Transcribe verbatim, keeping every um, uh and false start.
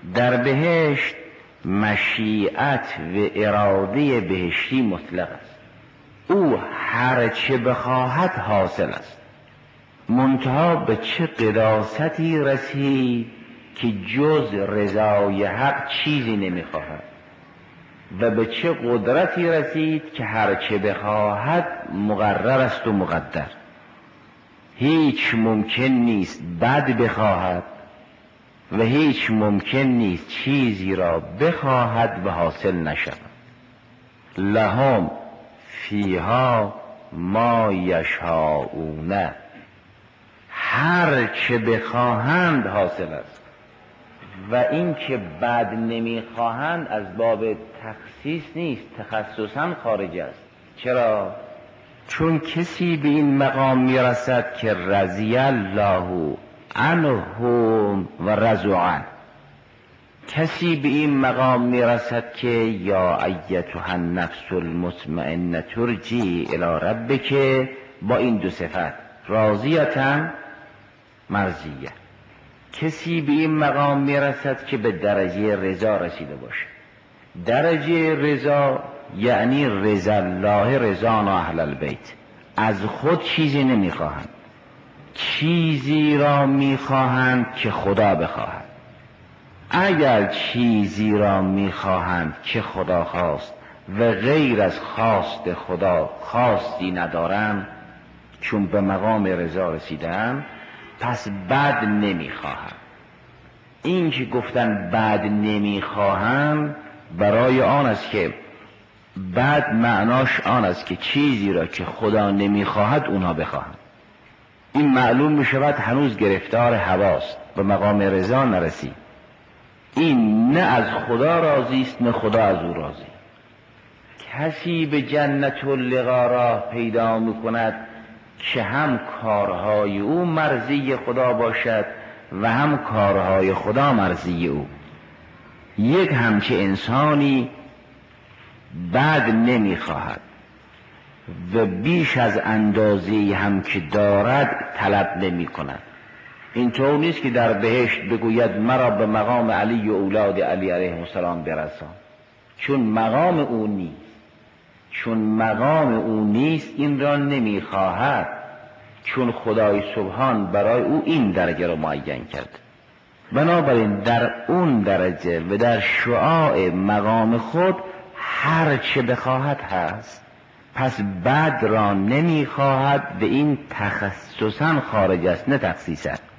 در بهشت مشیت و اراده بهشتی مطلق است، او هر چه بخواهد حاصل است. منتها به چه قداستی رسید که جز رضای حق چیزی نمیخواهد و به چه قدرتی رسید که هر چه بخواهد مقرر است و مقدر. هیچ ممکن نیست بد بخواهد و هیچ ممکن نیست چیزی را بخواهد و حاصل نشود. لهم فیها ما یشاءون، هر چه بخواهند حاصل است. و این که بد نمیخواهند از باب تخصیص نیست، تخصصا خارج است. چرا؟ چون کسی به این مقام میرسد که رضی الله عنهم و رضوا عنه، کسی به این مقام میرسد که یا ایتها النفس المطمئنه ترجعی الی ربک، با این دو صفت راضیة مرضیه. کسی به این مقام میرسد که به درجه رضا رسیده باشه. درجه رضا یعنی رضا الله رضانا اهل البیت، از خود چیزی نمیخواهند، چیزی را میخواهند که خدا بخواهد. اگر چیزی را میخواهند که خدا خواست و غیر از خواست خدا خواستی ندارند، چون به مقام رضا رسیدن، پس بد نمیخواهند. این که گفتن بد نمیخواهند برای آن است که بد معناش آن است که چیزی را که خدا نمیخواهد اونها بخواهند. این معلوم میشود هنوز گرفتار هواست، به مقام رضا نرسید. این نه از خدا راضی است نه خدا از او راضی. کسی به جنت اللقا راه پیدا میکند که هم کارهای او مرضی خدا باشد و هم کارهای خدا مرضی او. یک همچه انسانی بد نمیخواهد و بیش از اندازه هم که دارد طلب نمی کند. اینطور نیست که در بهشت بگوید مرا به مقام علی و اولاد علی علیه السلام برسان، چون مقام او نیست. چون مقام او نیست این را نمیخواهد، چون خدای سبحان برای او این درجه را معین کرد. بنابراین در اون درجه و در شعاع مقام خود هر چه بخواهد هست، پس بد را نمیخواهد و این تخصصا خارج است نه تخصیصا.